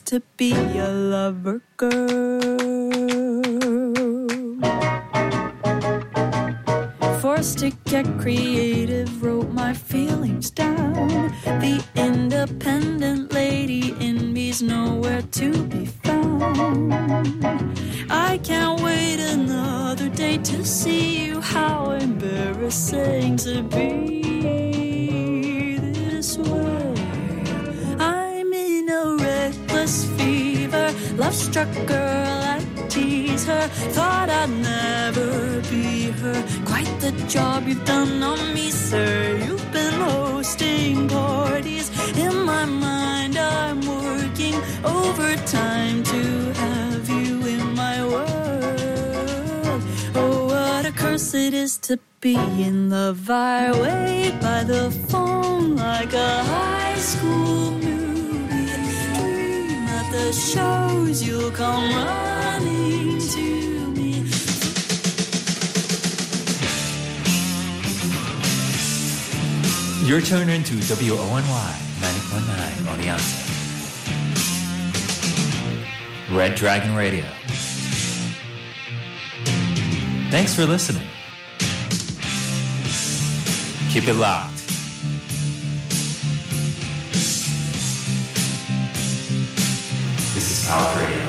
to be a lover girl. Forced to get creative, wrote my feelings down. The independent lady in me's nowhere to be found. I can't wait another day to see you. How embarrassing to be this way. I'm in a reckless fever, love-struck girl, I tease her. Thought I'd never be her. Quite the job you've done on me, sir. You've been hosting parties. In my mind I'm working overtime to have you in my world. Oh, what a curse it is to be in love. I wait by the phone like a high school movie. Dream at the shows you'll come running to me. You're tuned into WONY 90.9 Oneonta. Red Dragon Radio. Thanks for listening. Keep it locked. This is Power Radio.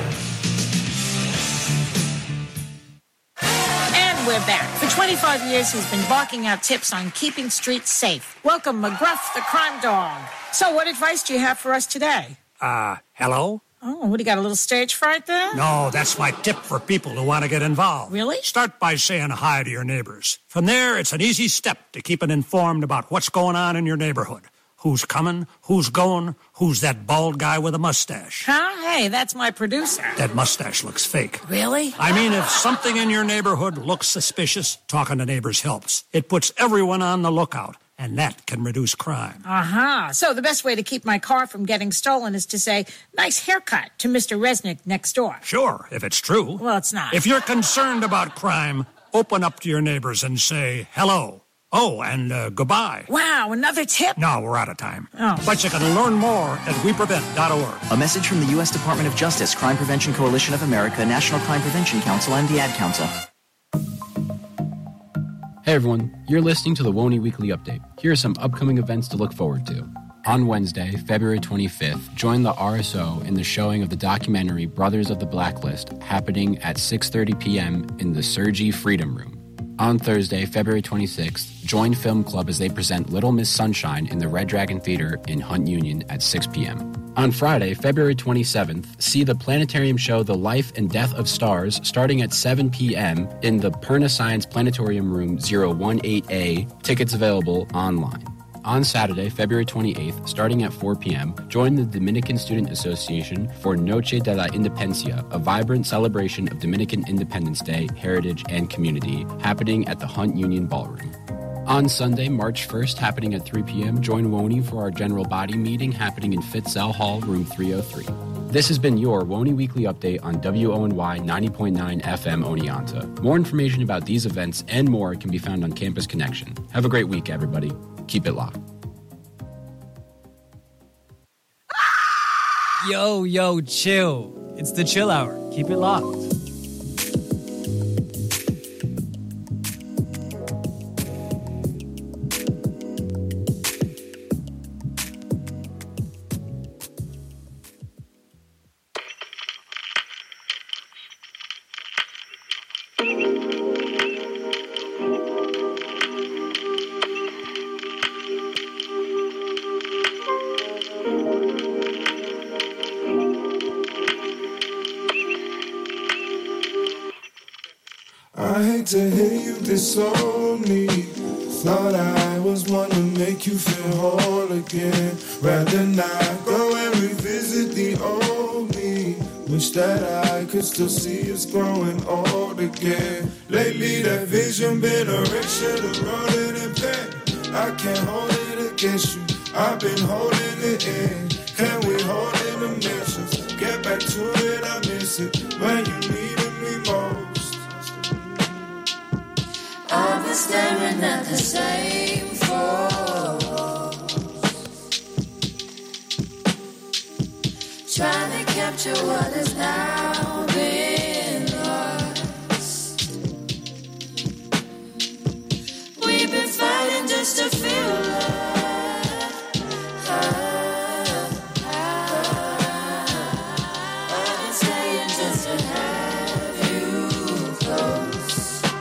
And we're back. For 25 years, he's been barking out tips on keeping streets safe. Welcome, McGruff, the crime dog. So what advice do you have for us today? Hello? Oh, what, do you got a little stage fright there? No, that's my tip for people who want to get involved. Really? Start by saying hi to your neighbors. From there, it's an easy step to keeping informed about what's going on in your neighborhood. Who's coming, who's going, who's that bald guy with a mustache. Huh? Hey, that's my producer. That mustache looks fake. Really? I mean, if something in your neighborhood looks suspicious, talking to neighbors helps. It puts everyone on the lookout, and that can reduce crime. Uh-huh. So the best way to keep my car from getting stolen is to say, nice haircut to Mr. Resnick next door. Sure, if it's true. Well, it's not. If you're concerned about crime, open up to your neighbors and say hello. Oh, and goodbye. Wow, another tip? No, we're out of time. Oh. But you can learn more at weprevent.org. A message from the U.S. Department of Justice, Crime Prevention Coalition of America, National Crime Prevention Council, and the Ad Council. Hey everyone, you're listening to the WONY Weekly Update. Here are some upcoming events to look forward to. On Wednesday, February 25th, join the RSO in the showing of the documentary Brothers of the Blacklist, happening at 6:30 p.m. in the Sergi Freedom Room. On Thursday, February 26th, join Film Club as they present Little Miss Sunshine in the Red Dragon Theater in Hunt Union at 6 p.m. On Friday, February 27th, see the planetarium show The Life and Death of Stars starting at 7 p.m. in the Perna Science Planetarium Room 018A. Tickets available online. On Saturday, February 28th, starting at 4 p.m., join the Dominican Student Association for Noche de la Independencia, a vibrant celebration of Dominican Independence Day, heritage, and community, happening at the Hunt Union Ballroom. On Sunday, March 1st, happening at 3 p.m., join WONY for our general body meeting happening in Fitzell Hall, room 303. This has been your WONY Weekly Update on WONY 90.9 FM Oneonta. More information about these events and more can be found on Campus Connection. Have a great week, everybody. Keep it locked. Yo, chill. It's the chill hour. Keep it locked. I hate to hear you disown me. Thought I was one to make you feel whole again. Rather not go and revisit the old me. Wish that I could still see us growing old again. Lately that vision been a wreck, should've wrote it in pen. I can't hold it against you, I've been holding it in. Can we hold in the missions? Get back to it, I miss it when you needed me most. I've been staring at the same photos, trying to capture capture what has now been lost. We've been fighting just to feel love. I've been staying just to have you close.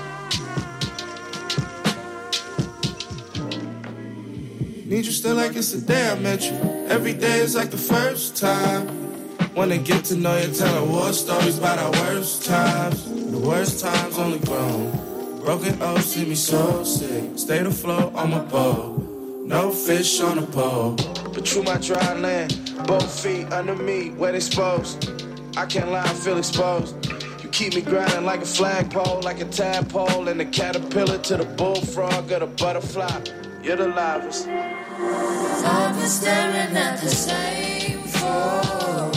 Need you still like it's the day I met you. Every day is like the first time. Wanna get to know you, telling war stories about our worst times. The worst times only grown. Broken O's see me so sick. Stayed afloat on my boat. No fish on the pole. But through my dry land, both feet under me, wet exposed. I can't lie, I feel exposed. You keep me grinding like a flagpole, like a tadpole, and the caterpillar to the bullfrog or the butterfly. You're the livest. I've been staring at the same photos,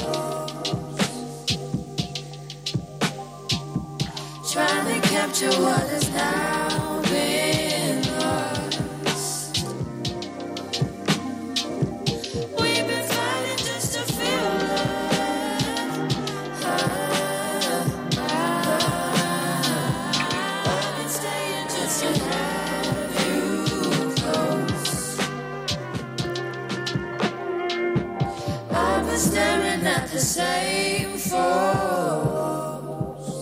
trying to capture what has now been lost. We've been fighting just to feel love. I've been staying just to have you close. I've been staring at the same photos,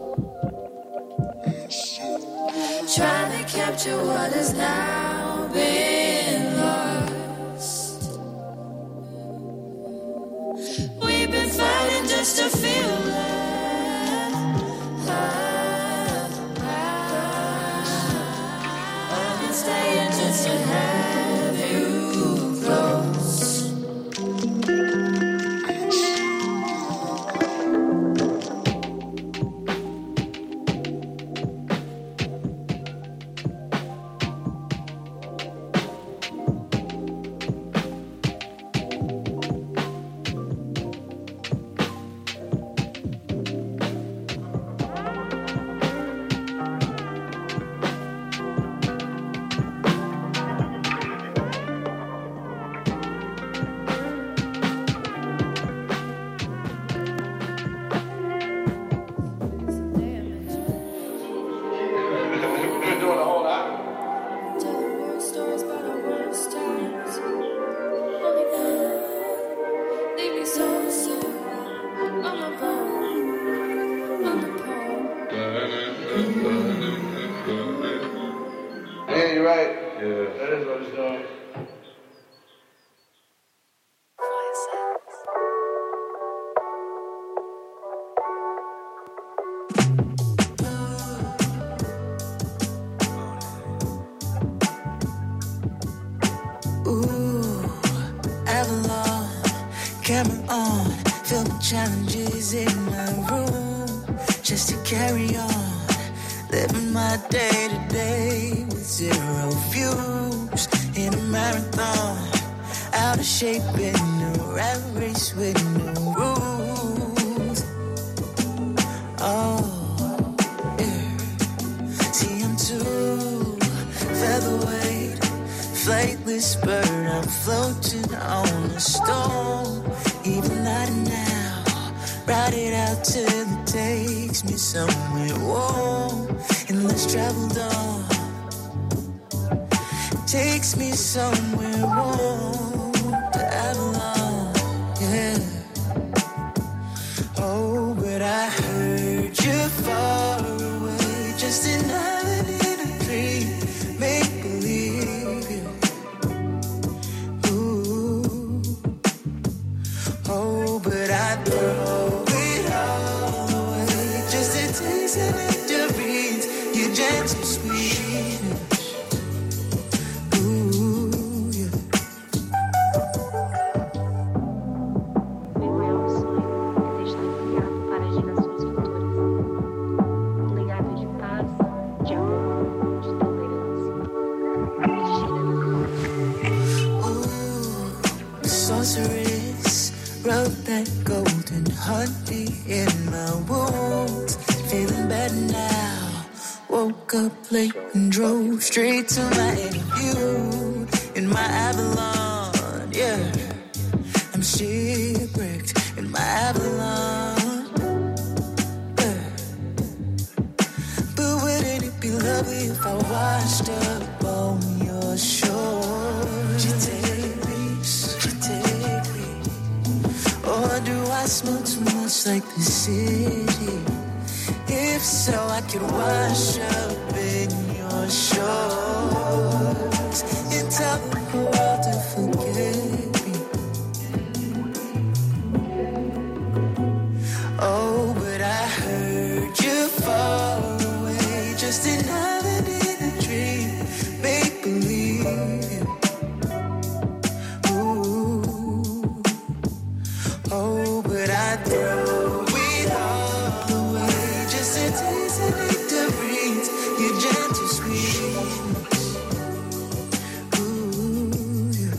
trying to capture what has now been lost. We've been fighting just to feel love. I've been staying just to have you close. Yeah, you're right. Yeah. That is what it's doing. Avalon, camera on, filming challenges in my room, just to carry on, living my day to day with zero views, in a marathon, out of shape in a rat race with no rules. Oh, yeah. See, I'm too featherweight, flightless bird, I'm floating on a storm. Even lighter now, ride it out till it takes me somewhere warm. And let's travel on, takes me somewhere warm, to Avalon, yeah. Oh, but I heard you far away, just another little dream, make believe, yeah. Oh, but I throw it all away just to taste the nectarines, your gentle sweetness. Ooh, yeah. Ooh, the sorceress wrote that golden honey in my wounds. Feeling better now. Woke up late and drove straight to my interview in my Avalon. Yeah, I'm shipwrecked in my Avalon. But wouldn't it be lovely if I washed up on your shore? Would you take me? Would you take me? Or do I smell too much like the city? If so, I could wash up in your shores and tell the world to forget me. Oh, but I heard you fall away, just another day in a dream, make believe. Ooh, oh, but I throw it all away, just a taste of nectarines, your gentle sweetness. Ooh, yeah.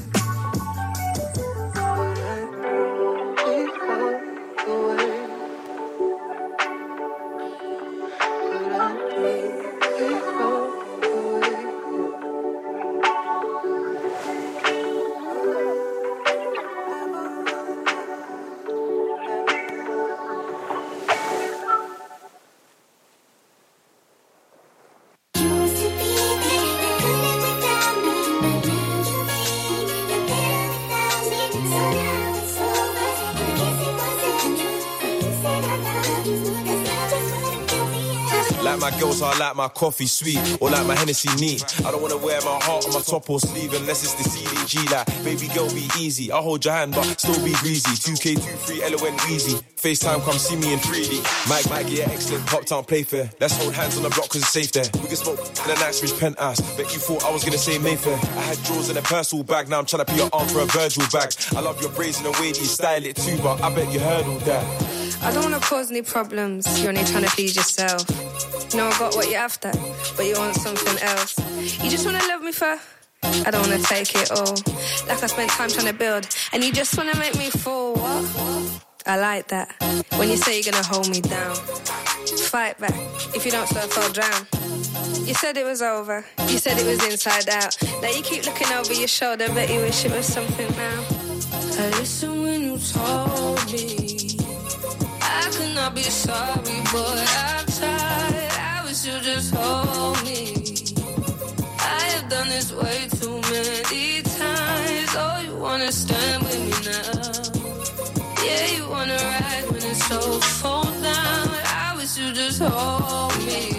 Like my girls, I like my coffee sweet, or like my Hennessy neat. I don't wanna wear my heart on my top or sleeve unless it's the CDG. Like, baby girl, be easy. I'll hold your hand, but still be greasy. 2K23, LON Weezy. FaceTime, come see me in 3D. Mike, yeah, excellent. Pop Town Playfair. Let's hold hands on the block cause it's safe there. We can smoke in a Knightsbridge penthouse. Bet you thought I was gonna say Mayfair. I had drawers in a personal bag, now I'm trying to put your arm for a Virgil bag. I love your braids and the way you style it too, but I bet you heard all that. I don't wanna cause any problems, you're only trying to please yourself. You know I got what you're after, but you want something else. You just wanna love me for, I don't wanna take it all. Like I spent time trying to build, and you just wanna make me fall. What? I like that, when you say you're gonna hold me down. Fight back, if you don't surf I'll drown. You said it was over, you said it was inside out. Now you keep looking over your shoulder, bet you wish it was something now. I listened when you told me I could not be sorry, boy, I tried. I wish you just hold me. I have done this way too many times. Oh, you wanna stand with me now? Yeah, you wanna ride when it's so full down. I wish you just hold me.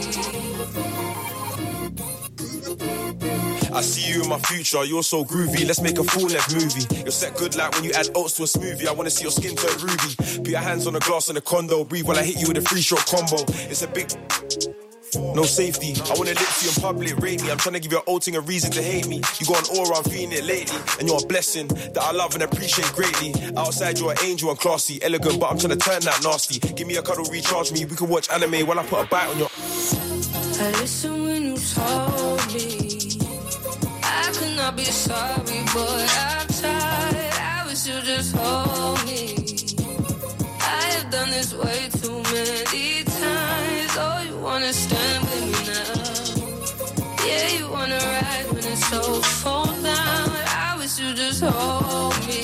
I see you in my future, you're so groovy. Let's make a full-length movie. You're set good like when you add oats to a smoothie. I wanna see your skin turn ruby. Put your hands on the glass in the condo. Breathe while I hit you with a 3-shot combo. It's a big... no safety. I wanna lips you in public, rate me. I'm trying to give your old thing a reason to hate me. You got an aura, I'm feeling it lately. And you're a blessing that I love and appreciate greatly. Outside you're an angel and classy, elegant, but I'm trying to turn that nasty. Give me a cuddle, recharge me. We can watch anime while I put a bite on your... I listened when you told me I could not be sorry, boy, I tried. I wish you just hold me. I have done this way too many times. Oh, you wanna stand with me now? Yeah, you wanna ride when it's so full down. I wish you just hold me.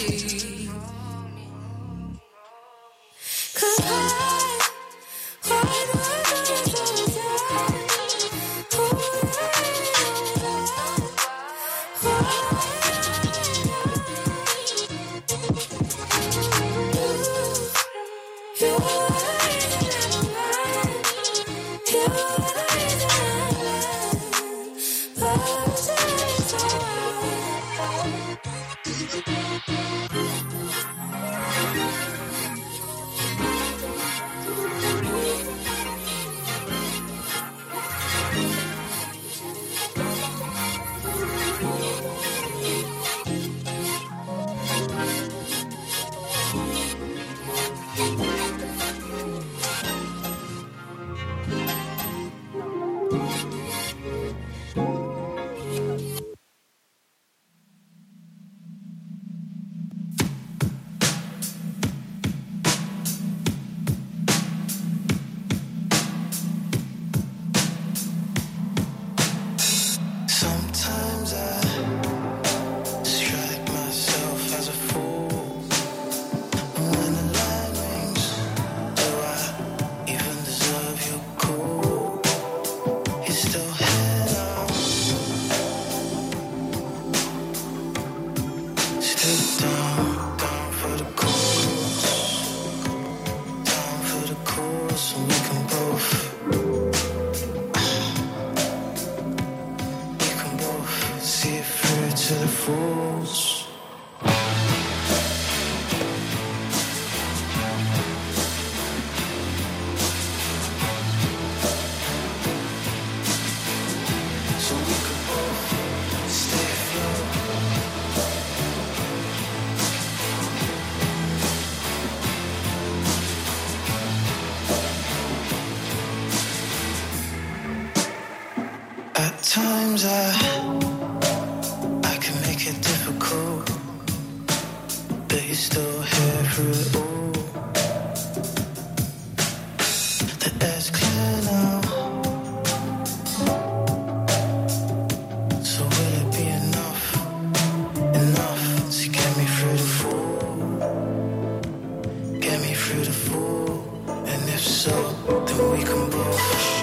'Cause fools. At times I can make it difficult, but you're still here through it all. The air's clear now, so will it be enough to get me through the fall? Get me through the fall, and if so, then we can both.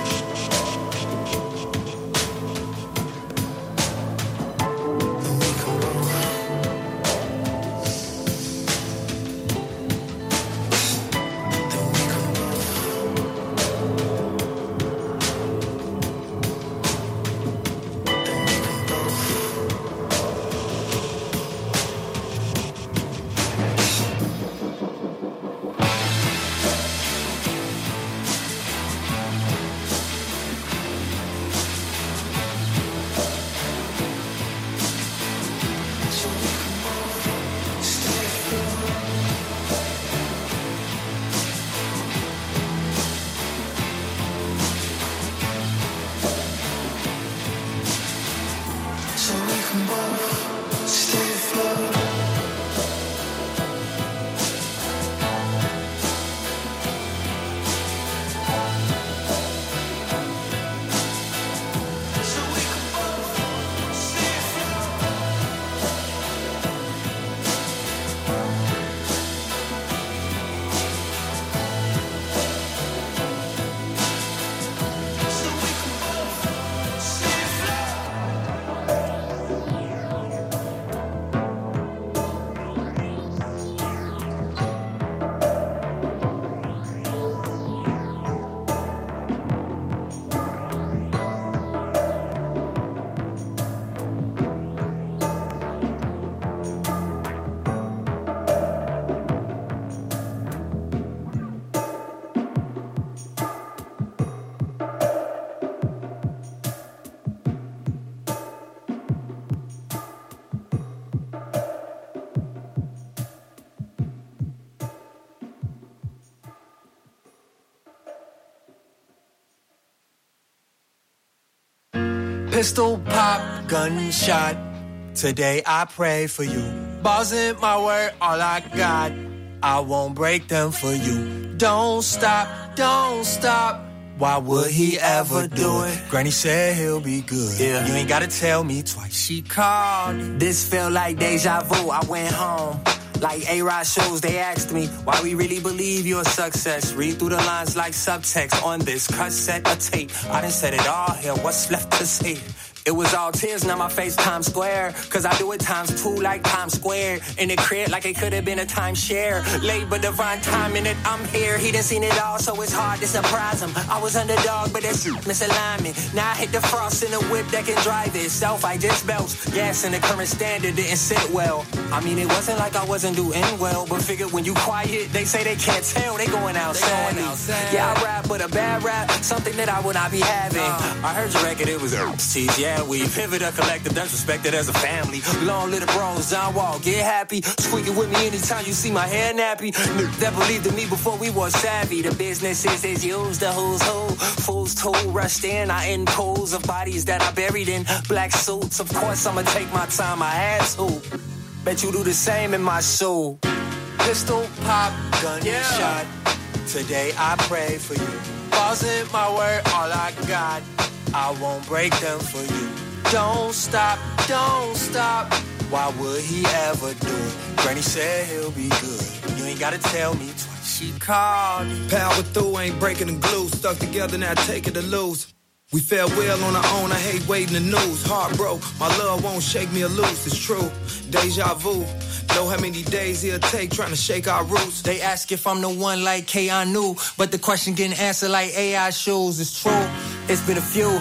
Pistol pop, gunshot. Today I pray for you. Balls in my word, all I got. I won't break them for you. Don't stop, don't stop. Why would he ever do it? Granny said he'll be good. Yeah. You ain't gotta tell me twice. She called. This felt like deja vu. I went home. Like A-Rod shows, they asked me why we really believe you're a success. Read through the lines like subtext on this cassette or tape. I done said it all here, what's left to say? It was all tears, now my face Times Square. Cause I do it times 2 like Times Square. In the crib like it could have been a timeshare. Late but divine timing it, I'm here. He done seen it all, so it's hard to surprise him. I was underdog, but that's misalignment. Now I hit the frost in a whip that can drive itself. I just belts, gas in the current standard didn't sit well. I mean, it wasn't like I wasn't doing well, but figured when you quiet, they say they can't tell, they going outside. Yeah, I rap, but a bad rap, something that I would not be having. I heard your record, it was tease, yeah. We pivot a collective that's respected as a family. Long little bros, John Wall, get happy. Squeak it with me anytime you see my hair nappy. That believed in me before we were savvy. The business is used, the who's who. Fools too rushed in. I end pools of bodies that I buried in black suits. Of course, I'ma take my time, I had to. Bet you do the same in my soul. Pistol pop, gunshot. Today I pray for you. Balls in my word, all I got. I won't break them for you. Don't stop, don't stop. Why would he ever do it? Granny said he'll be good. You ain't gotta tell me twice. She called. Power through, ain't breaking the glue. Stuck together, now take it or lose. We fell well on our own, I hate waiting the news. Heart broke, my love won't shake me or loose, it's true. Deja vu, know how many days it'll take trying to shake our roots. They ask if I'm the one like K.I. knew, but the question getting answered like AI shoes. It's true, it's been a few.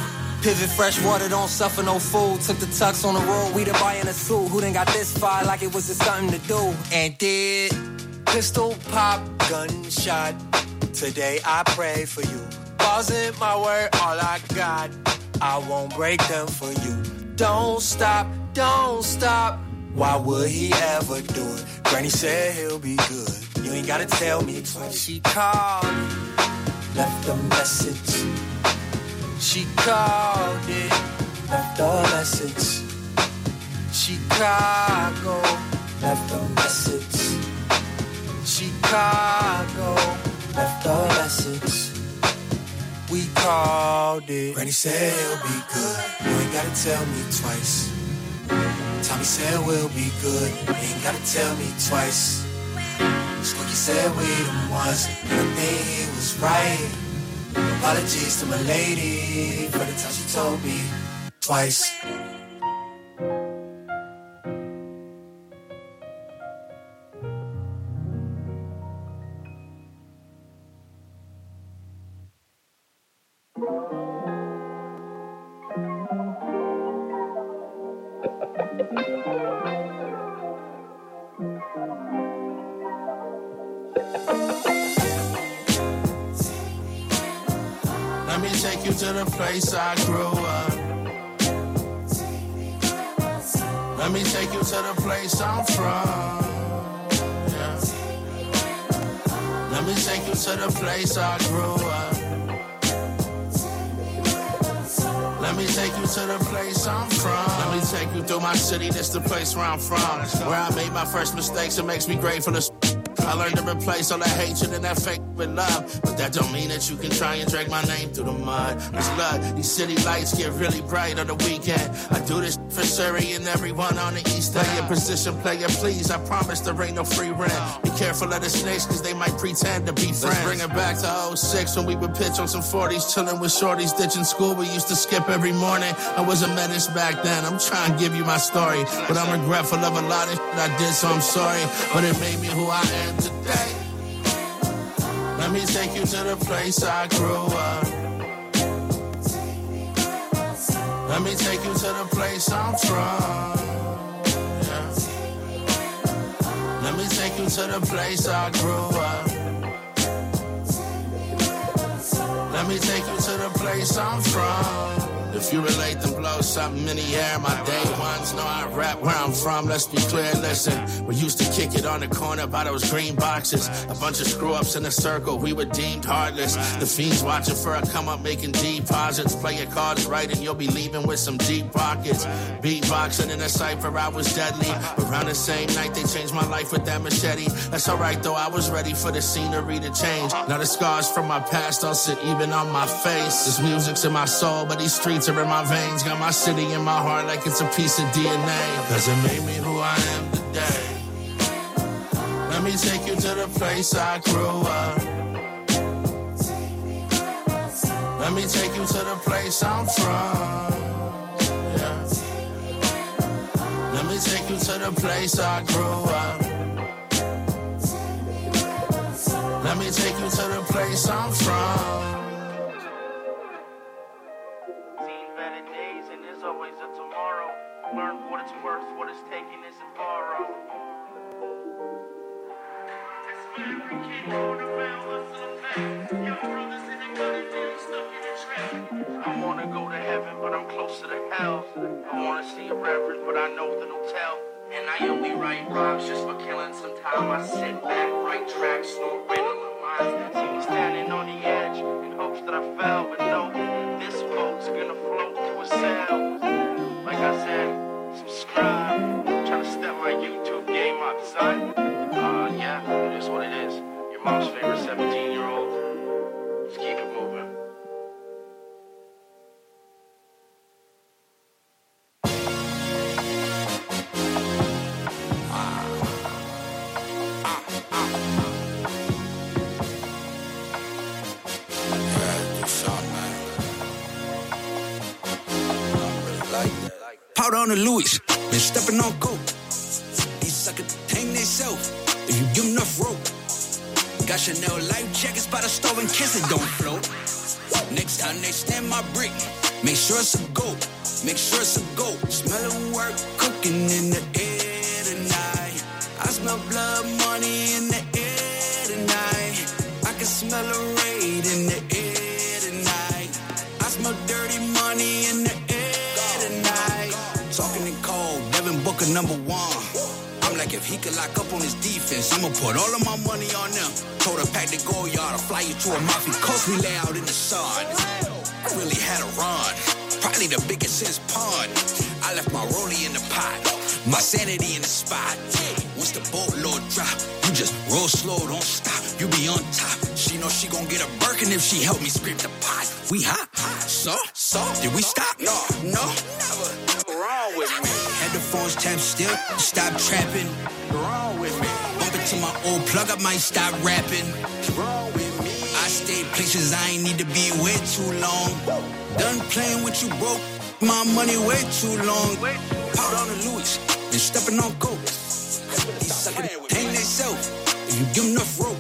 Pivot fresh water, don't suffer no food. Took the tux on the road, we the buy in a suit. Who done got this fire like it was just something to do? And did pistol pop, gunshot. Today I pray for you. Balls in my word, all I got. I won't break them for you. Don't stop, don't stop. Why would he ever do it? Granny said he'll be good. You ain't gotta tell me twice. She called, left a message. She called it, left a message. Chicago, left a message. Chicago, left a message. We called it. Granny said he'll be good. You ain't gotta tell me twice. Tommy said we'll be good. You ain't gotta tell me twice. Spooky said we the ones. And I think he was right. Apologies to my lady for the time she told me twice. Let me take you to the place I grew up. Let me take you to the place I'm from. Yeah. Let me take you to the place I grew up. Let me take you to the place I'm from. Let me take you through my city, this the place where I'm from. Where I made my first mistakes, it makes me grateful to I learned to replace all that hatred and that fake with love. But that don't mean that you can try and drag my name through the mud. It's blood, these city lights get really bright on the weekend. I do this for Surrey and everyone on the east end. Play your position, player, please. I promise there ain't no free rent. Be careful of the snakes, cause they might pretend to be friends. Let's bring it back to 06 when we would pitch on some 40s. Chilling with shorties, ditching school. We used to skip every morning. I was a menace back then. I'm trying to give you my story. But I'm regretful of a lot of shit I did, so I'm sorry. But it made me who I am today. Let me take you to the place I grew up. Let me take you to the place I'm from. Yeah. Let me take you to the place I grew up. Let me take you to the place I'm from. If you relate, then blow something in the air. My day ones know I rap where I'm from. Let's be clear, listen. We used to kick it on the corner by those green boxes. A bunch of screw-ups in a circle. We were deemed heartless. The fiends watching for a come-up making deposits. Play your cards right and you'll be leaving with some deep pockets. Beatboxing in a cypher, I was deadly. Around the same night, they changed my life with that machete. That's alright though, I was ready for the scenery to change. Now the scars from my past don't sit even on my face. This music's in my soul, but these streets are in my veins. Got my city in my heart like it's a piece of DNA. Cause it made me who I am today. Let me take you to the place I grew up. Let me take you to the place I'm from. Yeah. Let me take you to the place I grew up. Let me take you to the place I'm from. Always a tomorrow. Learn what it's worth, what it's taking isn't borrowed. I wanna go to heaven, but I'm closer to hell. I wanna see a reverend, but I know that he'll tell. And I only write rhymes just for killing some time. I sit back, write tracks, snort rain on my mind. See me standing on the edge in hopes that I fell, but no, this boat's gonna float to a sail. Like I said, subscribe. Trying to step my YouTube game up, son. Yeah, it is what it is. Your mom's favorite 17-year-old. Let's keep it moving. Powder on the Louis, been stepping on coke. These suckers hang themselves if you give them enough rope. Got Chanel life jackets by the stove and kiss it don't float. Next time they stand my brick, Make sure it's a goat. Make sure it's a goat. Smelling work cooking in the air tonight. I smell blood money in the air tonight. I can smell a raid in the air tonight. I smell dirty money in the air tonight. Talking in cold, Devin Booker #1. I'm like, if he could lock up on his defense, I'ma put all of my money on them. Told her pack the go yard, I'll fly you to a Amalfi Coast. We lay out in the sun. I really had a run. Probably the biggest since pond. I left my rollie in the pot. My sanity in the spot. Once the boatload drop, you just roll slow, don't stop. You be on top. She know she gon' get a Birkin if she help me scrape the pot. We hot. So, did we stop? No, never wrong with me. Headphones tapped still, stop trapping. Wrong with me. Bump into my old plug, I might stop rapping. Wrong with me. I stay places I ain't need to be way too long. Done playing with you, broke. My money way too long. Pout on the Louis, been stepping on coke. These suckers hang themselves. If you give them enough rope,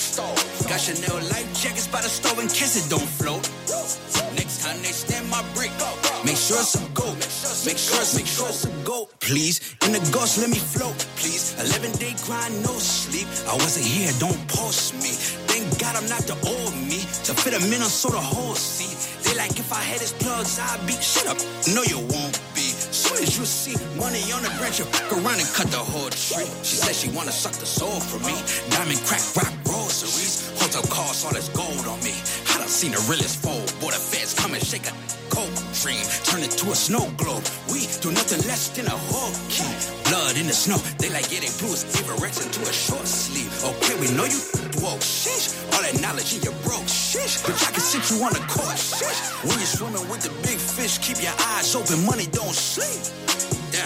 got Chanel life jackets by the stove in case it don't float. Next time they stand my brick, make sure it's a goat. Make sure it's a goat. Please, in the ghost, let me float. Please, 11-day grind, no sleep. I wasn't here, don't post me. Thank God I'm not the old me. To fit them in, I saw the whole seat. They like, if I had his plugs, I'd be. Shut up, no you won't be. Soon as you see money on the branch, you fuck around and cut the whole tree. She said she wanna suck the soul from me. Diamond, crack, rock, groceries. Hotel costs, all this gold on me. I done seen the realest fold. Boy, the feds come and shake a cold dream. Turn it to a snow globe. We do nothing less than a whole key. Blood in the snow. They like, yeah, they blew his Averex into a short sleeve. Okay, we know you woke. Sheesh. All that knowledge in your broke. Sheesh. Bitch, I can sit you on the court. Sheesh. When you're swimming with the big fish, keep your eyes open. Money don't sleep. Damn.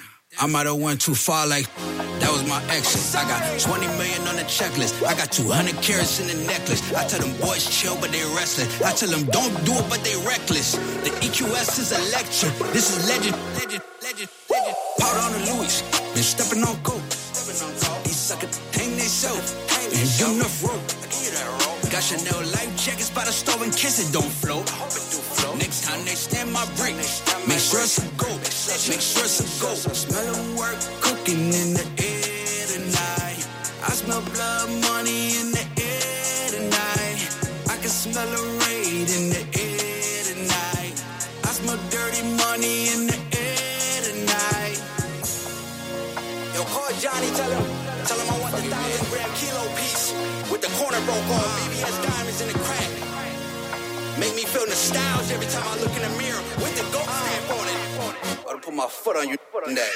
I might have went too far, like that was my exit. I got 20 million on the checklist. I got 200 carats in the necklace. I tell them boys chill, but they restless. I tell them don't do it, but they reckless. The EQS is a lecture. This is legend. Pout on the Louis, been stepping on coke. These suckers hang themselves. And give enough rope. Got Chanel life jackets by the stove in case it don't float. Next time they stand my brick, make sure it's a goat. Make sure it's a goat. Smelling work cooking in the air tonight. I smell blood money in the air tonight. I can smell a raid in the air tonight. I smell dirty money in the air tonight. Yo, call Johnny, tell him I want the 1,000-gram kilo piece with the corner broke off, BBS diamonds in the crack. Make me feel nostalgia every time I look in the mirror with the goat stamp on it. I'll put my foot on you that.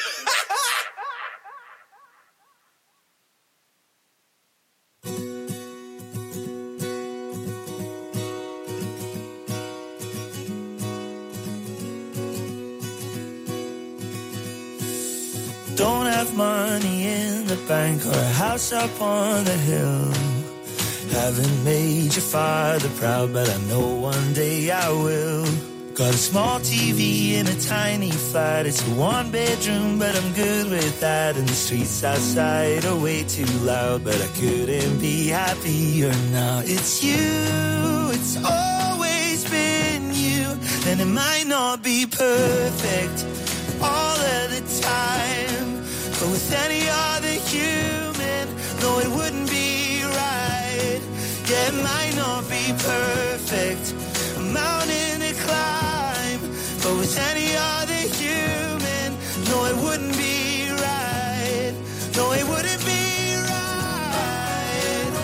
Don't have money in the bank or a house up on the hill. Haven't made your father proud, but I know one day I will. Got a small TV in a tiny flat. It's a one-bedroom, but I'm good with that. And the streets outside are way too loud, but I couldn't be happier now. It's you, it's always been you. And it might not be perfect all of the time, but with any other human, no, it wouldn't be right. Yeah, it might not be perfect, a mountain to climb, but with any other human, no, it wouldn't be right. No, it wouldn't be right.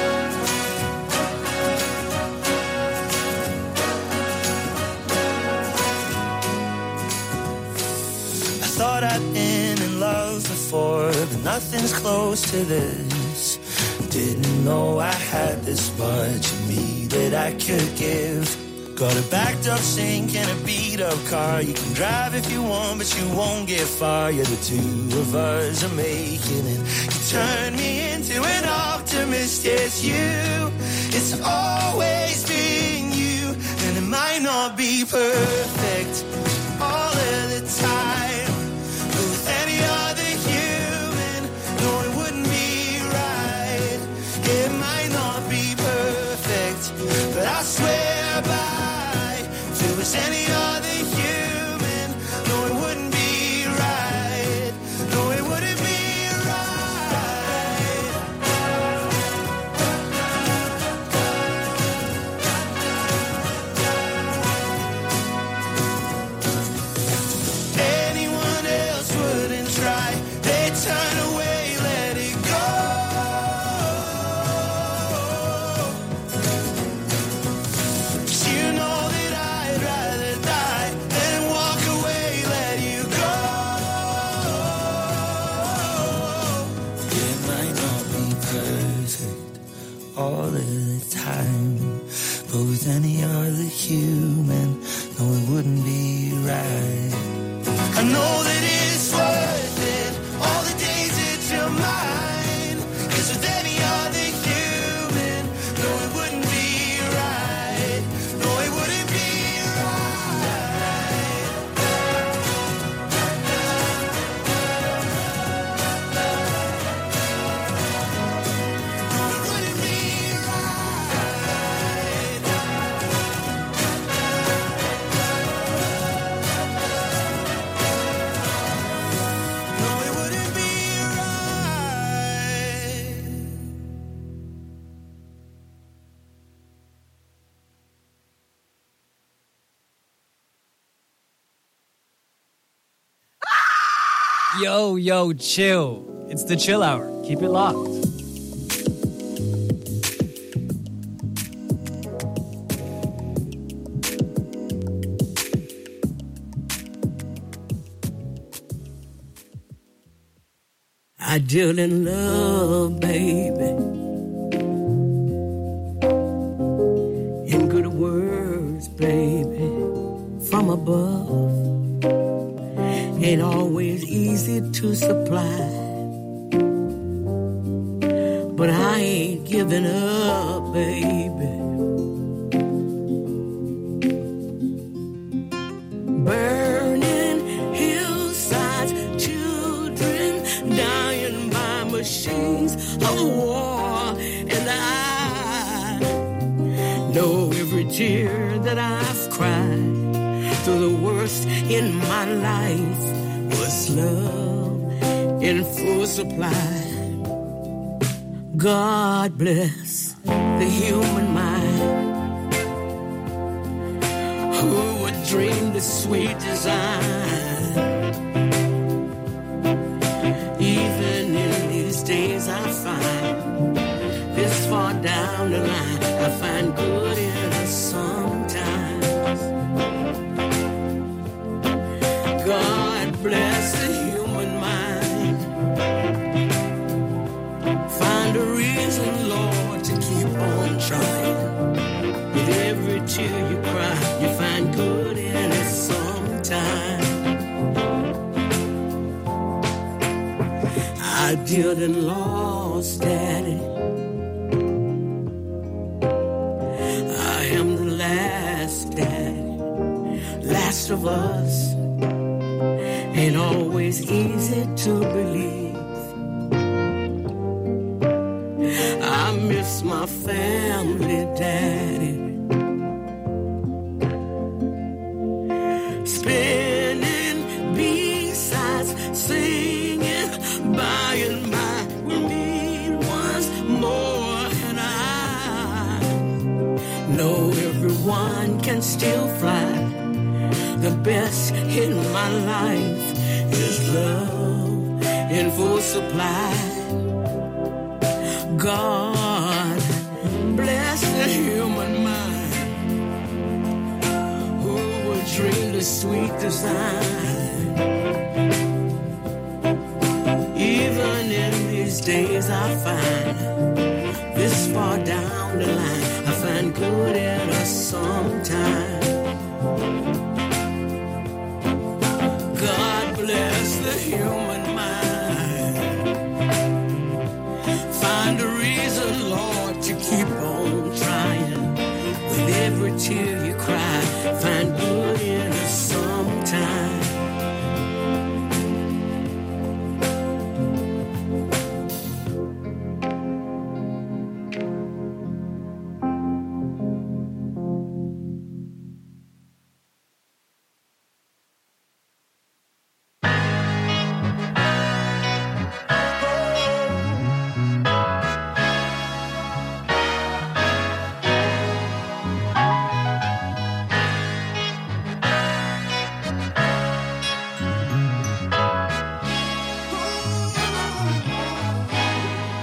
I thought I'd been in love before, but nothing's close to this. Didn't know I had this much of me that I could give. Got a backed up sink and a beat up car. You can drive if you want, but you won't get far. Yeah, the two of us are making it. You turn me into an optimist. Yes, you. It's always been you. And it might not be perfect all of the time, but with any other human, no, it wouldn't be right. It might not be perfect, but I swear by to a was any other human, no, it wouldn't be right. No, it wouldn't be right. Anyone else wouldn't try. They turn away, let it go. You know that I'd rather die than walk away, let you go. It might not be perfect all of the time, but with any other human, no, it wouldn't be right. I know that it's worth it, all the days that you're mine, 'cause with any other human, no, it wouldn't be right. No, it wouldn't be right. No, it wouldn't be right. No, it wouldn't be right. Yo, chill. It's the chill hour. Keep it locked. I didn't love, baby, in good words, baby, from above. Ain't always easy to supply, but I ain't giving up, baby. Burning hillsides, children dying by machines of war, and I know every tear that I've cried through the worst in my life was love in full supply. God bless the human mind, who would dream the sweet design. Even in these days I find, this far down the line, I find good in us sometimes. God bless the human mind. Find a reason, Lord, to keep on trying. With every tear you cry, you find good in it sometime. I didn't lost Daddy. I am the last Daddy, last of us. Ain't always easy to believe. I miss my family, Daddy. Spinning B-sides, singing by and by. We need once more, and I know everyone can still fly. The best in my life is love in full supply. God bless the human mind, who would dream the sweet design. Even in these days I find, this far down the line, I find good in us sometime. God bless the human mind. Find a reason, Lord, to keep on trying. With every tear you cry, find good in us sometime.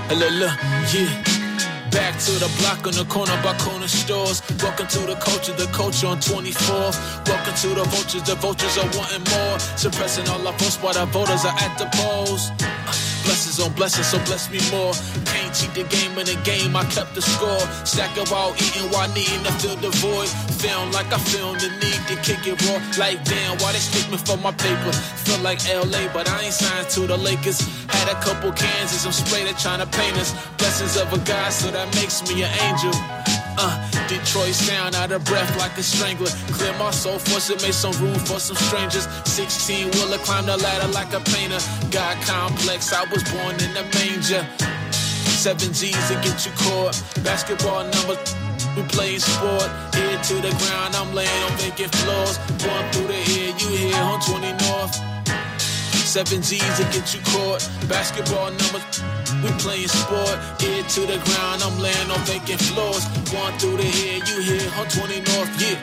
Look, yeah. Back to the block on the corner by corner stores. Welcome to the culture on 24th. Welcome to the vultures are wanting more. Suppressing all our votes while the voters are at the polls. Blessings on blessings, so bless me more. Can't cheat the game in the game, I kept the score. Stack it while eating, while needing to fill the void. Feeling like I feel the need to kick it raw. Like damn, why they stick me for my paper? Feel like LA, but I ain't signed to the Lakers. Had a couple Kansas, I'm sprayed at trying to paint us. Blessings of a God, so that makes me an angel. Detroit sound out of breath like a strangler. Clear my soul, force it, make some room for some strangers. 16 wheeler, climb the ladder like a painter. God complex, I was born in the manger. 7 G's to get you caught. Basketball numbers, we playing sport. Ear to the ground, I'm laying on vacant floors. Going through the air, you here on 20 North. 7 G's to get you caught. Basketball numbers, we playing sport. Ear to the ground, I'm laying on vacant floors. Going through the air, you here on 20 North, yeah.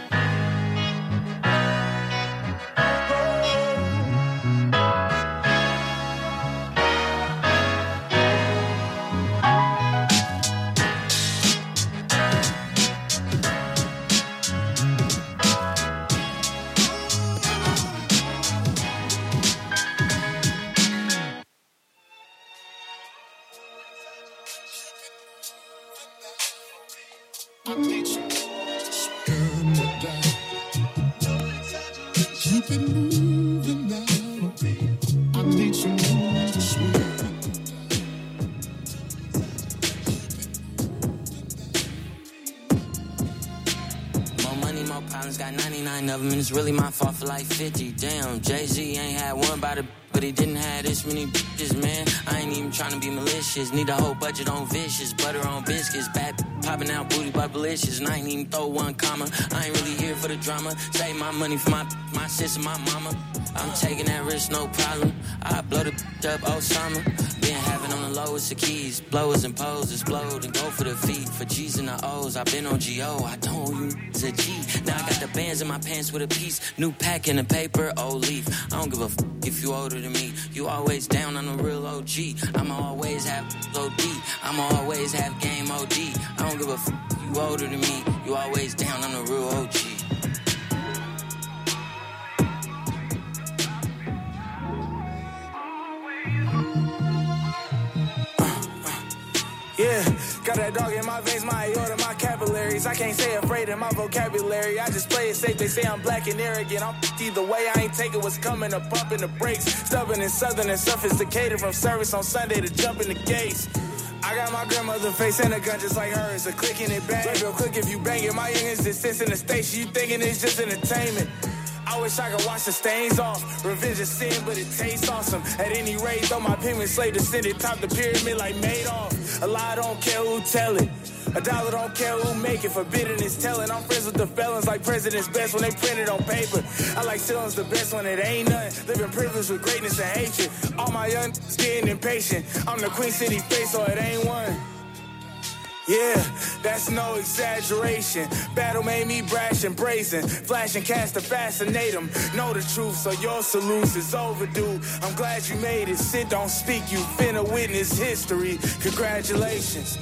It's really my fault for like 50. Damn, Jay-Z ain't had one by the but he didn't have this many bitches, man. I ain't even trying to be malicious. Need a whole budget on Vicious, butter on biscuits, bad popping out booty but delicious. And I ain't even throw one comma. I ain't really here for the drama. Save my money for my sis and my mama. I'm taking that risk, no problem. I blow the up all summer. Been having on the lowest of keys. Blowers and poses, blowed and go for the feet. For G's and the O's, I've been on G.O. I don't use a G. Now I got the bands in my pants with a piece. New pack in the paper, old leaf. I don't give a if you older than me. You always down on the real OG. I'ma always have OD. I'ma always have game OD. I don't give a you older than me. You always down on the real OG. Yeah, got that dog in my veins, my aorta, my capillaries. I can't say afraid in my vocabulary. I just play it safe, they say I'm black and arrogant. I'm either way, I ain't taking what's coming, a bump in the brakes. Stubborn and southern and sophisticated from service on Sunday to jumping the gates. I got my grandmother face and a gun just like hers. A click and it bang, real quick if you bang it. My youngins just sits in the station, you thinking it's just entertainment. I wish I could wash the stains off. Revenge is sin, but it tastes awesome. At any rate, though my penguin slave descended, top the pyramid like Madoff. A lie don't care who tell it. A dollar don't care who make it. Forbidden is telling. I'm friends with the felons like president's best when they print it on paper. I like ceilings the best when it ain't nothing. Living privilege with greatness and hatred. All my young getting impatient. I'm the Queen City face, so it ain't one. Yeah, that's no exaggeration. Battle made me brash and brazen. Flash and cast to fascinate them. Know the truth, so your salute is overdue. I'm glad you made it. Sit, don't speak. You finna witness history. Congratulations.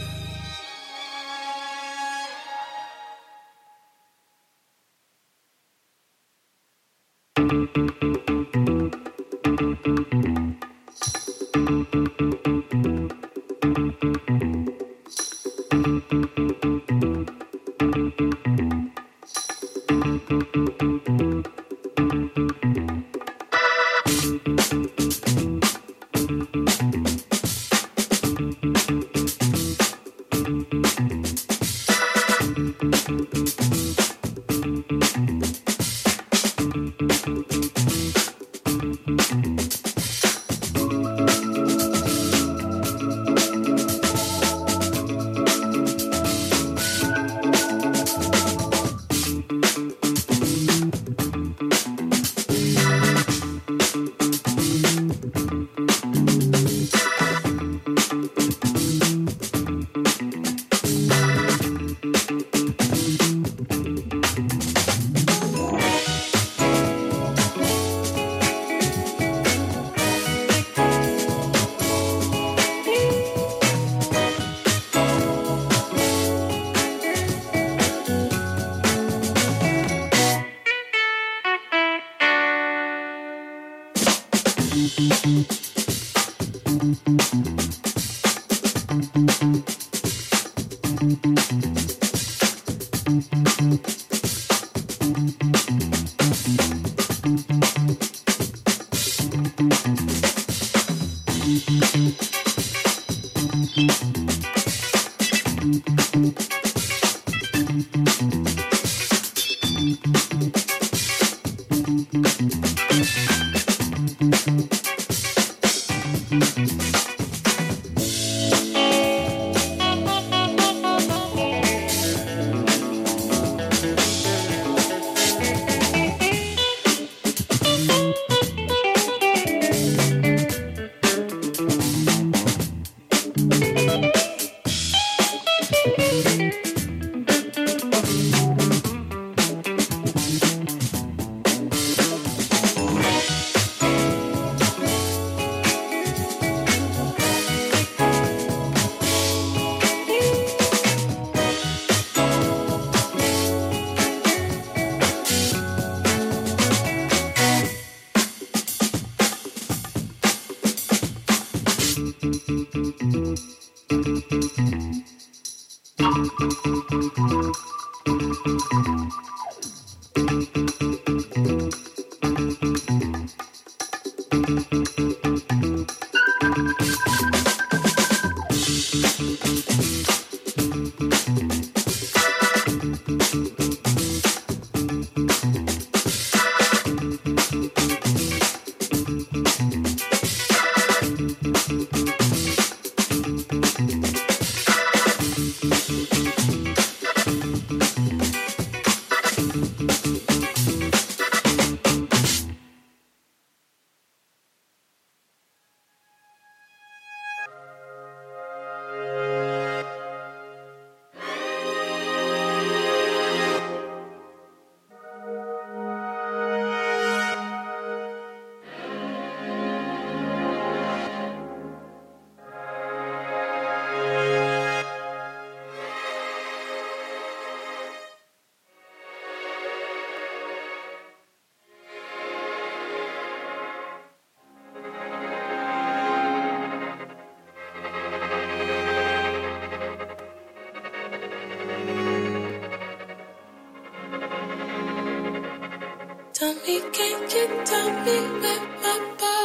Tell me, can you tell me where my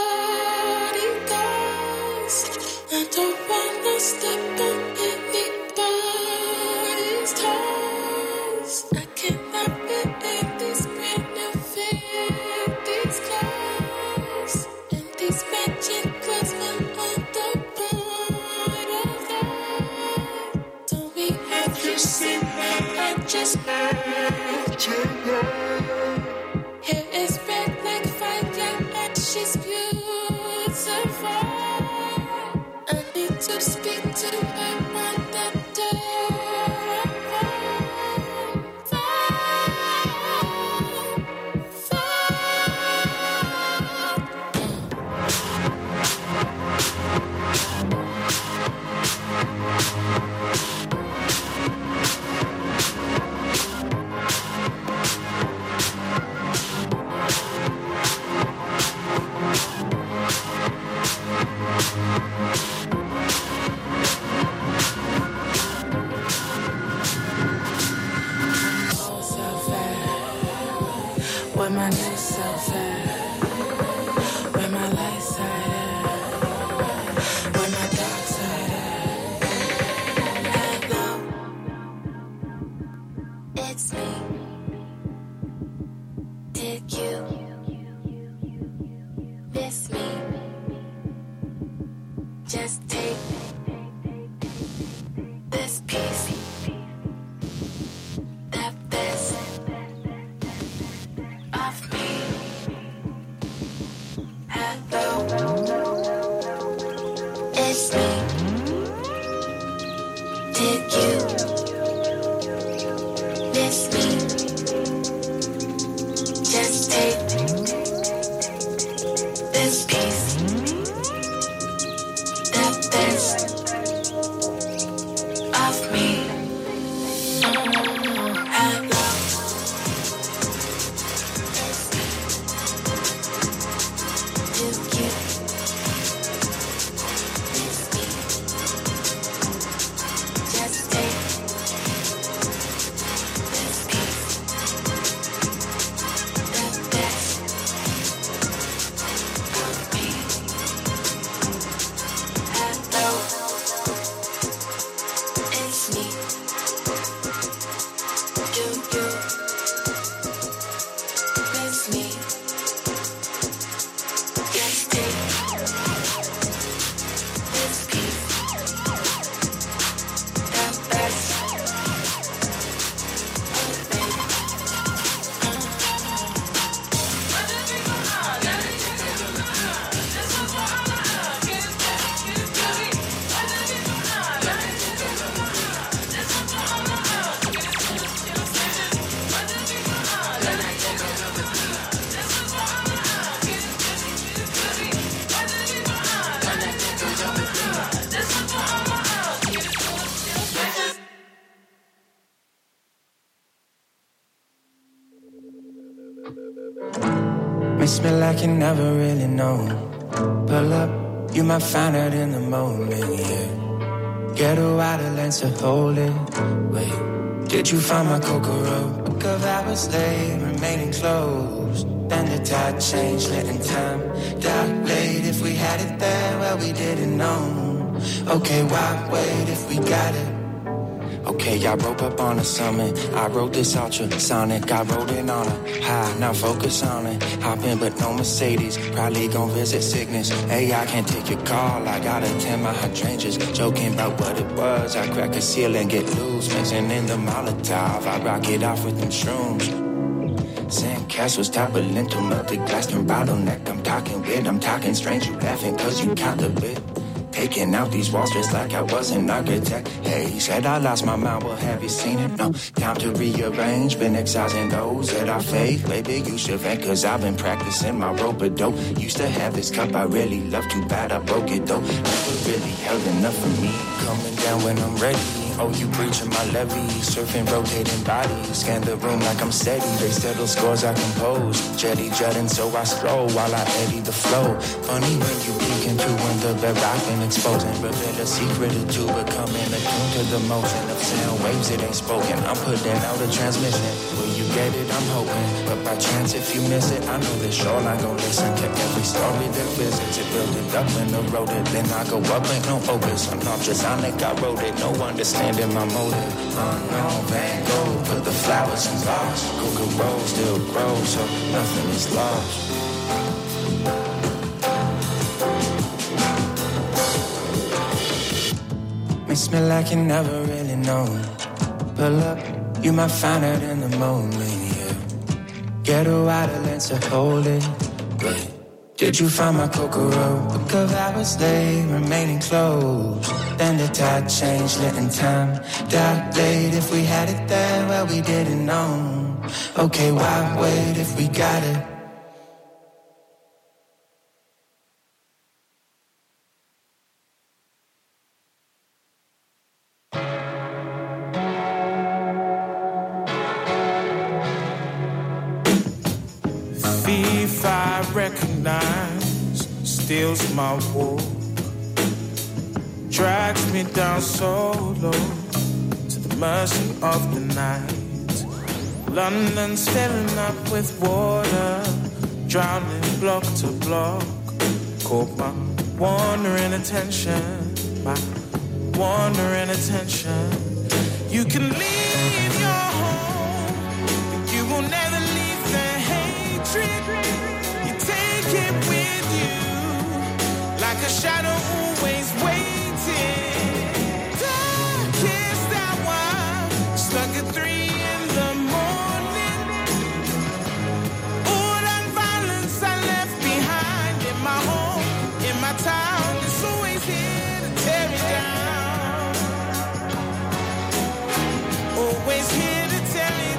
body goes? I don't wanna step on anybody's toes. I cannot fit in these brand-new these clothes. And these matching clothes will on the borderline. Tell me, have you seen that? I just heard you know. Hair is red like fire and she's beautiful. I need to speak to her on the where my new self at? Where my light side at? Where my dark side at? Hello, it's me. Did you miss me? Just take this piece. That this of me. Hello, it's me. Did you miss me? Just take Miss me like you never really know. Pull up, you might find it in the moment, yeah. Get a wider lens to hold it. Wait, did you find my Kokoro? Because I was late, remaining closed. Then the tide changed, letting time dilate. If we had it there, well, we didn't know. Okay, why wait if we got it? Okay, I rope up on a summit. I wrote this ultrasonic. I wrote it on a high. Now focus on it. Hop in, but no Mercedes. Probably gon' visit sickness. Hey, I can't take your call. I gotta tend my hydrangeas. Joking about what it was. I crack a seal and get loose. Mixing in the Molotov. I rock it off with them shrooms. Sandcastles, top of lintel, melted glass and bottleneck. I'm talking weird, I'm talking strange. You laughing cause you count the bit. Taking out these walls just like I was an architect. Hey, he said I lost my mind, well have you seen it? No, time to rearrange, been excising those that I faith. Baby, you should vent cause I've been practicing my rope-a-dope. Used to have this cup I really love, too bad I broke it though. Never really held enough for me, coming down when I'm ready. Oh, you preaching my levy, surfing, rotating bodies. Scan the room like I'm steady, they settle scores I compose. Jetty jutting, so I stroll while I eddy the flow. Funny when you peek into the bed rocking, exposing. Reveal a secret or two, becoming attuned to the motion of sound waves, it ain't spoken. I'm putting out a transmission, will you get it? I'm hoping, but by chance if you miss it, I know the shoreline gon' listen to every story that visits. It built it up and eroded, then I go up, ain't no focus. I'm ultrasonic, I wrote it, no understanding my motive. Unknown Van Gogh, put the flowers in vase. Coca Rose still grows, so nothing is lost. Miss me like you never really know. Pull up, you might find it in the moment, yeah. Get a wider lens to hold it. Wait, did you find my Kokoro? Because I was late, remaining closed. Then the tide changed, letting time dilate. If we had it there, well, we didn't know. Okay, why wait if we got it? Thief I recognize steals my wool, drags me down so low to the mercy of the night. London's filling up with water, drowning block to block. Caught my wandering attention, my wandering attention. You can leave your home, but you will never leave the hatred. You take it with you, like a shadow always waiting. Darkest hour, stuck at 3 in the morning. All that violence I left behind in my home, in my town, is always here to tear me down. Always here to tear me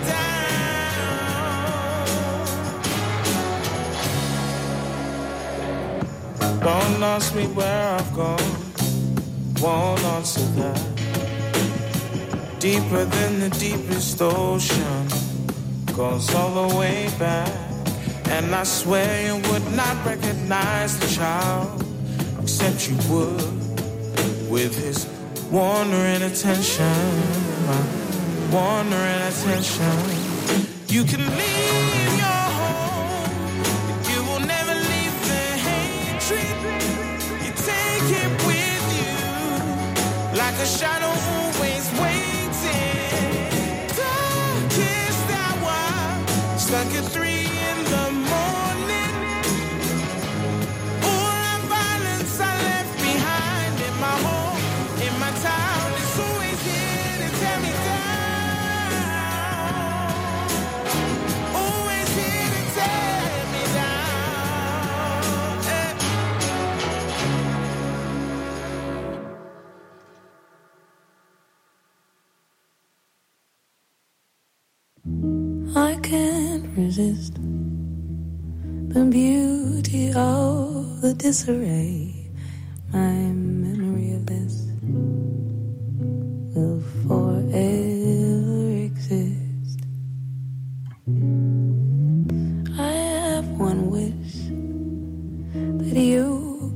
down. Don't ask me where I've gone, won't answer that. Deeper than the deepest ocean, goes all the way back. And I swear you would not recognize the child, except you would, with his wandering attention, wandering attention. You can leave your home, but you will never leave the hatred. You take it with you, like a shadow always waiting. Darkest hour, stuck at 3 in the morning. All that violence I left behind in my home, in my town, is always here to tear me down. Always here to tear me I can't resist the beauty of the disarray. My memory of this will forever exist. I have one wish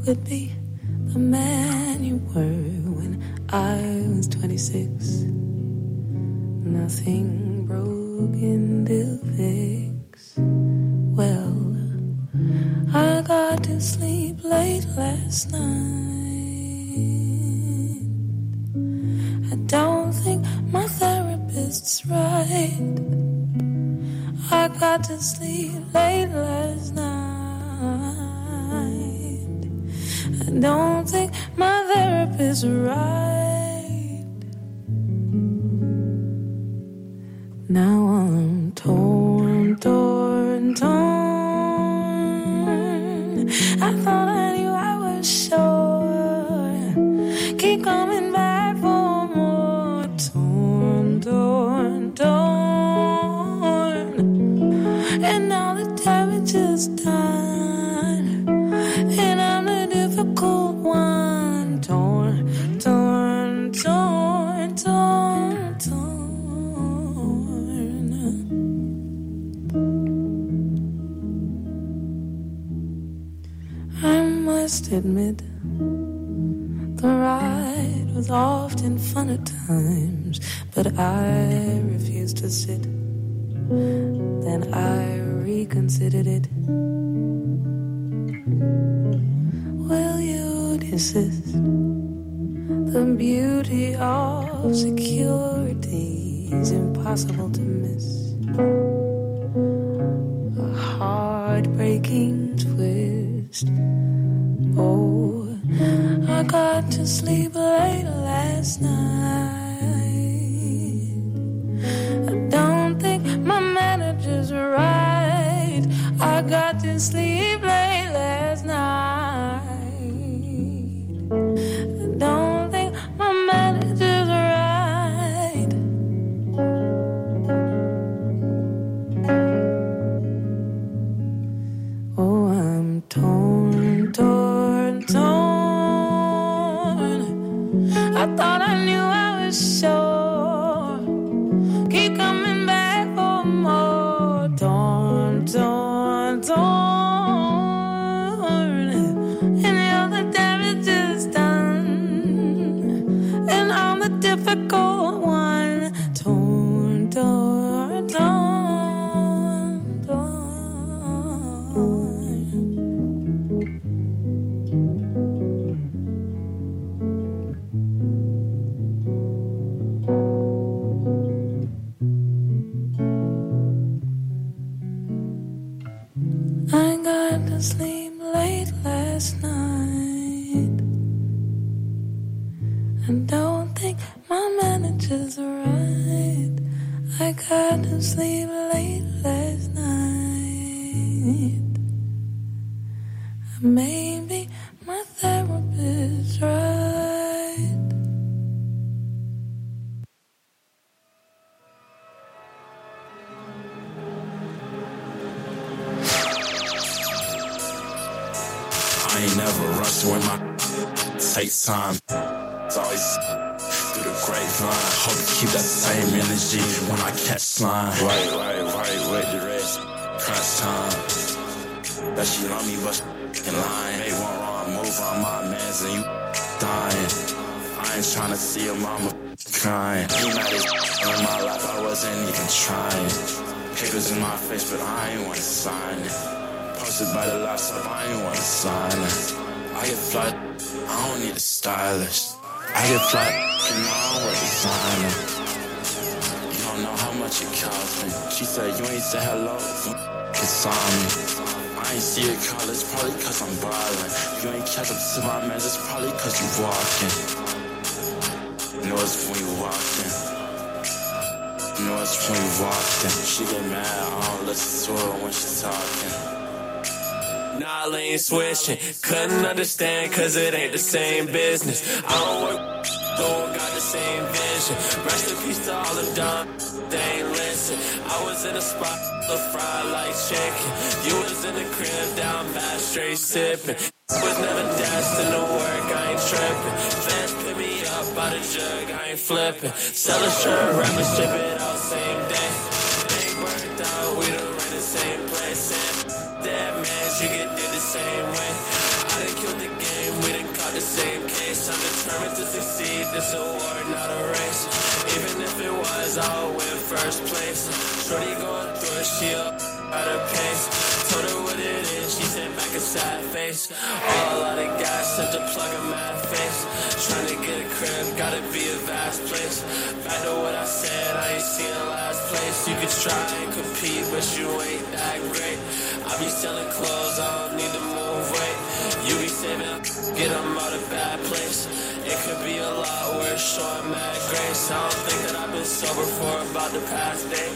could be the man you were when I was 26. Nothing broken to fix. Well, I got to sleep late last night. I don't think my therapist's right. I got to sleep late last night. I don't think my therapist's right. Now I'm torn, torn, torn. I thought I knew I was sure. Keep coming back for more. Torn, torn, torn. And now the damage is done. And I'm the difficult one. Torn, torn, torn, torn, torn. I must admit, the ride was often fun at times, but I refused to sit. Then I reconsidered it. Will you desist? The beauty of security is impossible to miss. A heartbreaking twist. Oh, I got to sleep late last night. I don't think my manager's right. I got to sleep late last night. I don't think my manager's right. Oh, I'm torn, torn, torn. I thought I knew I was sure. Keep coming back for more. Torn, torn, torn. And the other damage is done. And I'm the difficult one. Torn, torn, torn, torn. I got to sleep late last night. I don't think my manager's right. I got to sleep late last night. Maybe my therapist's right. I ain't never rushed when my takes time. It's always through the grapevine. Hope you keep that same energy when I catch slime. Right, wait the rest. Crunch time. That she love me, but she lying. Hey, one wrong move on my mans and you dying. I ain't tryna see your mama crying. You mad as in my life, I wasn't even trying. Papers in my face, but I ain't wanna sign it. Posted by the laptop, I ain't wanna sign it. I get fly, I don't need a stylist. I get fly, and I don't wear designer. You don't know how much it cost me. She said, you ain't say hello, it's on me. I ain't see her call, it's probably cause I'm ballin'. You ain't catch up to my mans, it's probably cause you walking. You know it's when you walking. You know it's when you walking. She get mad, I don't listen to her when she talking. Nah, lane switching. Couldn't understand cause it ain't the same business. I don't work, don't got the same vision. Rest in peace to all them dumb, they ain't listen. I was in a spot, the fried like chicken. You was in the crib, down bad, straight sipping. Was never destined to work, I ain't tripping. Fans pick me up by the jug, I ain't flipping. Sell a shirt, wrap it, ship it out same day. They burnt out, we done ran the same place. Dead man, you get did the same way. I done killed the game. not the same case. I'm determined to succeed. This a war, not a race. Even if it was, I'll win first place. Shorty going through it, she up at her pace. Told her what it is, she sent back a sad face. All out of gas, sent to plug a mad face. Trying to get a crib, gotta be a vast place. Back to what I said, I ain't seen the last place. You could try and compete, but you ain't that great. I be selling clothes, I don't need to move weight. You be saving, get them out of bad place. It could be a lot worse, showing mad grace. I don't think that I've been sober for about the past day.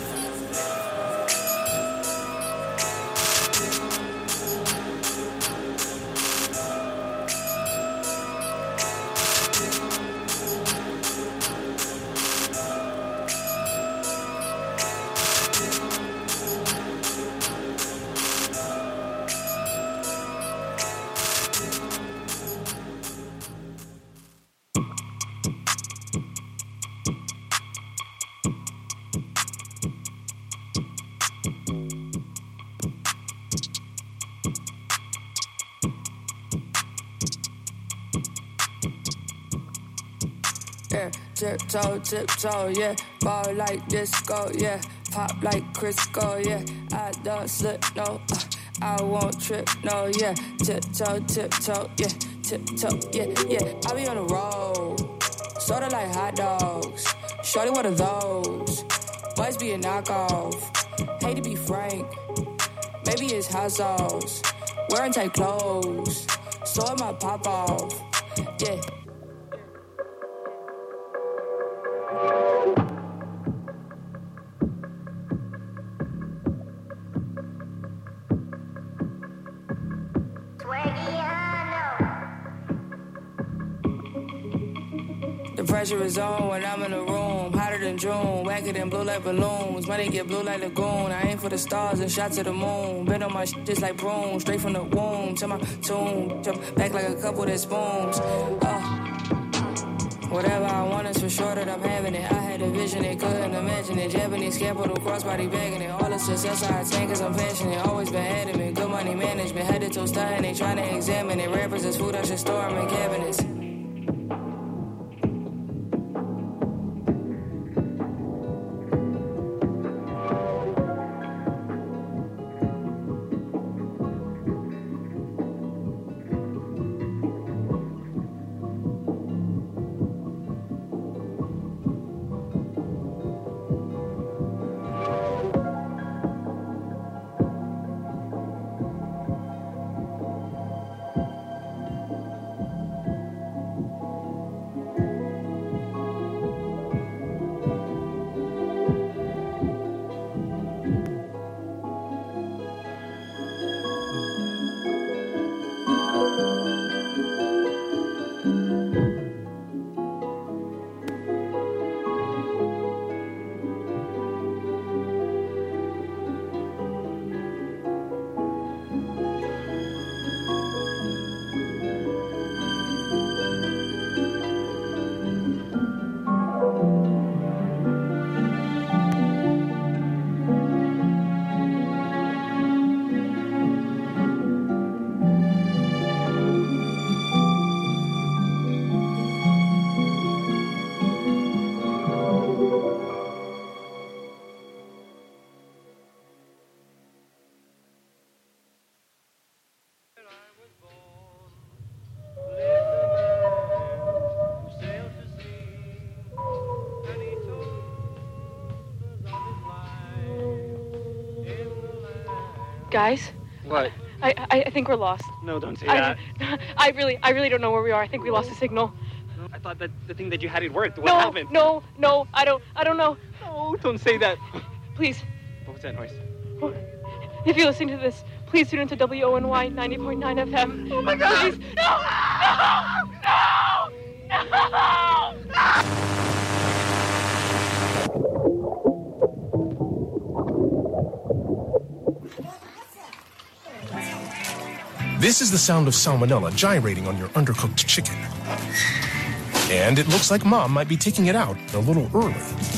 Tiptoe, yeah. Ball like disco, yeah. Pop like Crisco, yeah. I don't slip, no. I won't trip, no, yeah. Tiptoe, yeah. Tiptoe, yeah. I be on the road, sorta like hot dogs. Shorty one of those, must be a knockoff. Hate to be frank, maybe it's hot sauce. Wearing tight clothes, so it might pop off, yeah. Pressure is on when I'm in the room. Hotter than June, wacker than blue like balloons. Money get blue like Lagoon. I aim for the stars and shot to the moon. Been on my shit just like broom. Straight from the womb to my tomb. Jump back like a couple of spoons. Whatever I want is for sure that I'm having it. I had a vision, they couldn't imagine it. Japanese capital, crossbody bagging it. All the success I attain cause I'm passionate. Always been adamant. Good money management. Head to toe style, they trying to examine it. Rappers is food, I should store them in cabinets. Guys? What? I think we're lost. No, don't say that. I really don't know where we are. I think we lost the signal. No, I thought that the thing that you had, it worked. What No, happened? no, I don't know. No, don't say that. Please. What was that noise? If you're listening to this, please tune into WONY 90.9 FM. Oh my God! Please. No! This is the sound of salmonella gyrating on your undercooked chicken. And it looks like Mom might be taking it out a little early.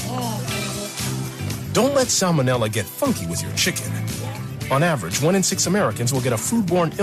Don't let salmonella get funky with your chicken. On average, 1 in 6 Americans will get a foodborne illness